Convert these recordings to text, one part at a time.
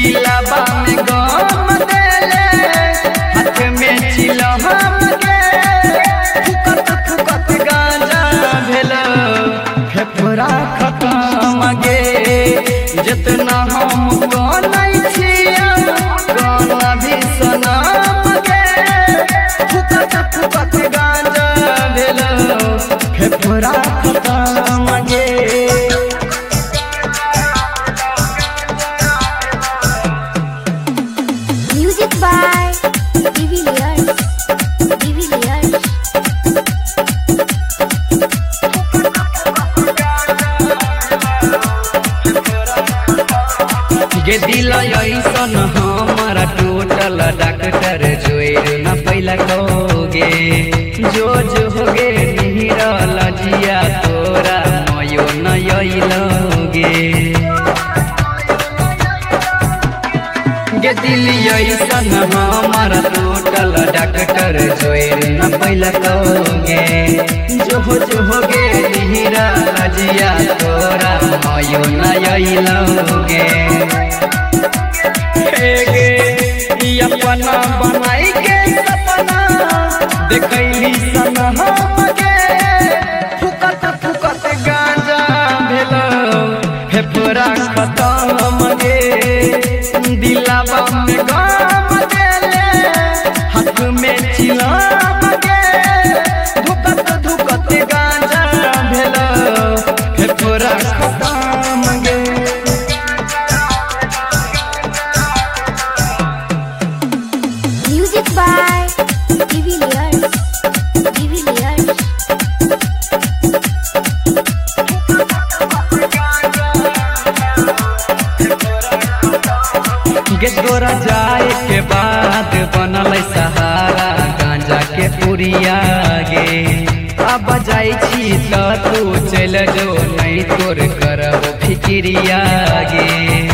दिलावा में गम देले हाथ में चिलम के फुकत फुकत गांजा भेलो फेफड़ा खत्म गे जितना हम गानै छिया गाना भी सनम गे फुकत फुकत गांजा भेलो फेफड़ा खत्म गे। Music by Divilliers. गे दिल ऐसन हमारा टोटल डॉक्टर जोर न पैला कोगे जो होगे निहिरल जिया तोरा मयो न अइलोगे गे दिल ऐसन हमारा टोटल डॉक्टर जोर न पैला कोगे जो होगे निहिरल जिया तोरा मयो न अइलोगे। अपना बनाई के सपना देखैली सन हम गे फुकत फुकत गांजा भेलो फेफड़ा खत्म गे दिलावा में गम देले हाथ में चिलम गे धुकत धुकत गांजा भेलो फेफड़ा खत्म गे। Music by Divilliers. गे तोरा जाए के बाद बनल सहारा गांजा के पुरिया गे अब जाई छी त तू चल जो नहीं तोर करब फिक्रिया गे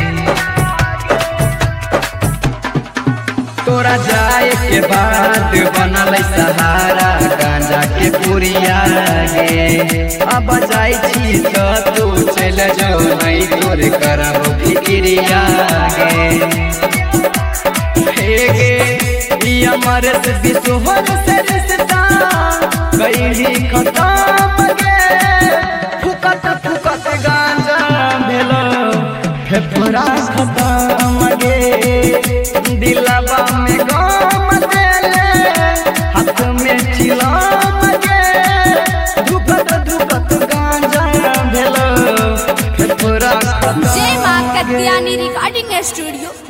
तोरा जाए के बाद बनल सहारा गांजा के पुरिया गे अब जाई छी त तू चल जो नहीं तोर करब फिक्रिया गे। अमर से बिसोहर से रिश्ता गईली खत्म गे फुकत फुकत गांजा भेलो फेफड़ा खत्म गे दिलावा में गम देले हाथ में चिलम गे धुकत धुकत गांजा भेलो फेफड़ा खत्म। जय मां कत्यानी रिकॉर्डिंग स्टूडियो